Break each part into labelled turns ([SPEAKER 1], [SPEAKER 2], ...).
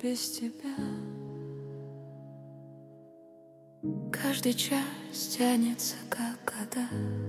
[SPEAKER 1] без тебя. Каждый час тянется, как года.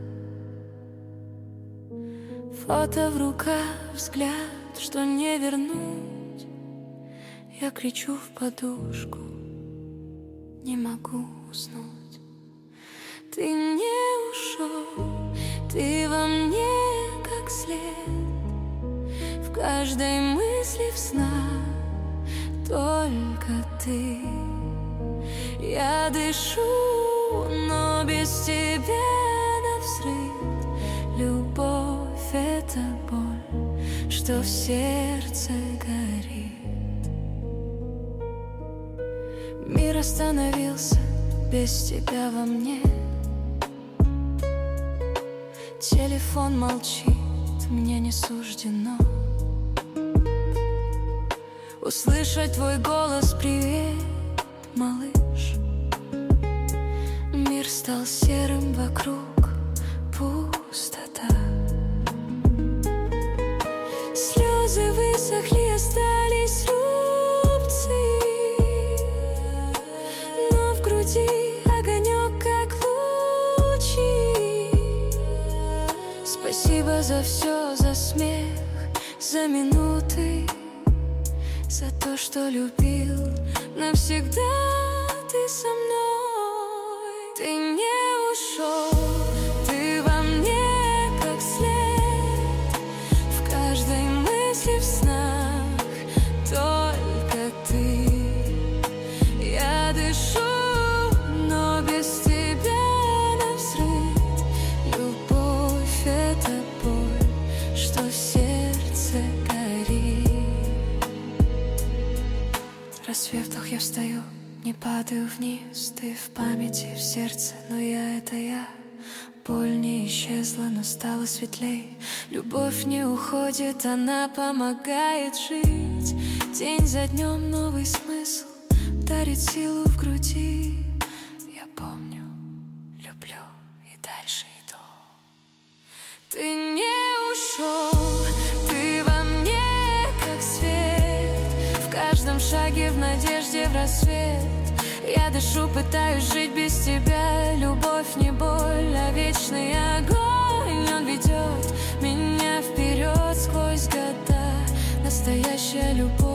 [SPEAKER 1] Фото в руках, взгляд, что не вернуть. Я кричу в подушку, не могу уснуть. Ты не ушел, ты во мне как след. В каждой мысли, в снах только ты. Я дышу, но без тебя навсрыд. Любовь — это боль, что в сердце горит. Мир остановился без тебя во мне. Телефон молчит, мне не суждено услышать твой голос: привет, малыш. Мир стал серым, вокруг пустота. Слезы высохли, остались рубцы, но в груди огонек, как лучи. Спасибо за все, за смех, за минуты, за то, что любил навсегда. Ты со мной, ты не ушел, ты во мне как след. В каждой мысли, в снах только ты. Я дышу, но без тебя навсрыд. Любовь — это боль, что в сердце горит. Рассветах я встаю, не падаю вниз. Ты в памяти, в сердце, но я — это я. Боль не исчезла, но стала светлей. Любовь не уходит, она помогает жить. День за днем новый смысл дарит силу в груди. Я помню, люблю и дальше иду. Ты не ушел, ты во мне как свет. В каждом шаге, в надежде, в рассвет. Я дышу, пытаюсь жить без тебя. Любовь не боль, а вечный огонь. Он ведет меня вперед сквозь года. Настоящая любовь.